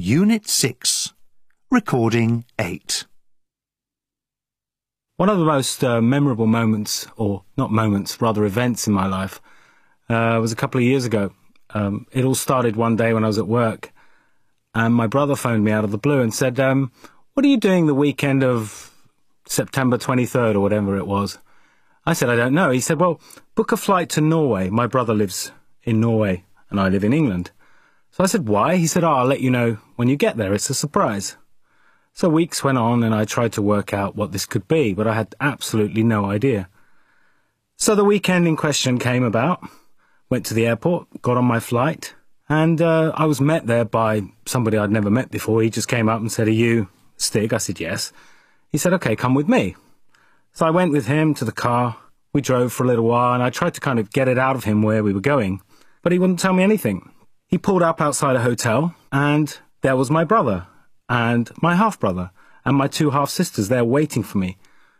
Unit 6, Recording 8. One of the most memorable moments, or not moments, rather events in my life, was a couple of years ago. It all started one day when I was at work, and my brother phoned me out of the blue and said, what are you doing the weekend of September 23rd or whatever it was? I said, I don't know. He said, well, book a flight to Norway. My brother lives in Norway, and I live in England. So I said, why? He said, I'll let you know when you get there. It's a surprise. So weeks went on, and I tried to work out what this could be, but I had absolutely no idea. So the weekend in question came about, went to the airport, got on my flight, and I was met there by somebody I'd never met before. He just came up and said, are you Stig? I said, yes. He said, okay, come with me. So I went with him to the car. We drove for a little while, and I tried to kind of get it out of him where we were going, but he wouldn't tell me anything. He pulled up outside a hotel, and there was my brother, and my half-brother, and my two half-sisters there waiting for me.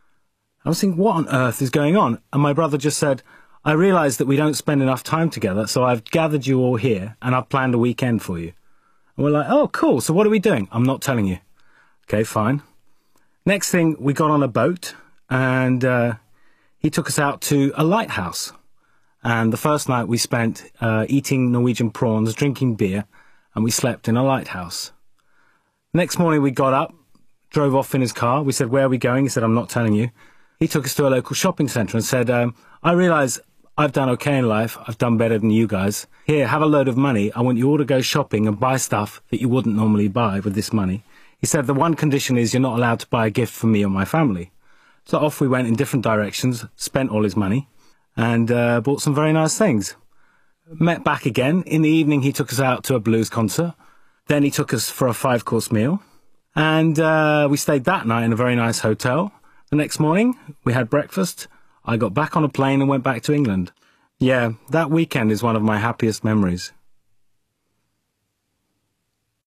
I was thinking, what on earth is going on? And my brother just said, I realise that we don't spend enough time together, so I've gathered you all here, and I've planned a weekend for you. And we're like, oh, cool, so what are we doing? I'm not telling you. Okay, fine. Next thing, we got on a boat, and he took us out to a lighthouse. And the first night we spent eating Norwegian prawns, drinking beer, and we slept in a lighthouse. Next morning we got up, drove off in his car. We said, where are we going? He said, I'm not telling you. He took us to a local shopping centre and said, I realise I've done okay in life. I've done better than you guys. Here, have a load of money. I want you all to go shopping and buy stuff that you wouldn't normally buy with this money. He said, the one condition is you're not allowed to buy a gift for me or my family. So off we went in different directions, spent all his money, and bought some very nice things. Met back again. In the evening, he took us out to a blues concert. Then he took us for a 5-course meal. And we stayed that night in a very nice hotel. The next morning, we had breakfast. I got back on a plane and went back to England. Yeah, that weekend is one of my happiest memories.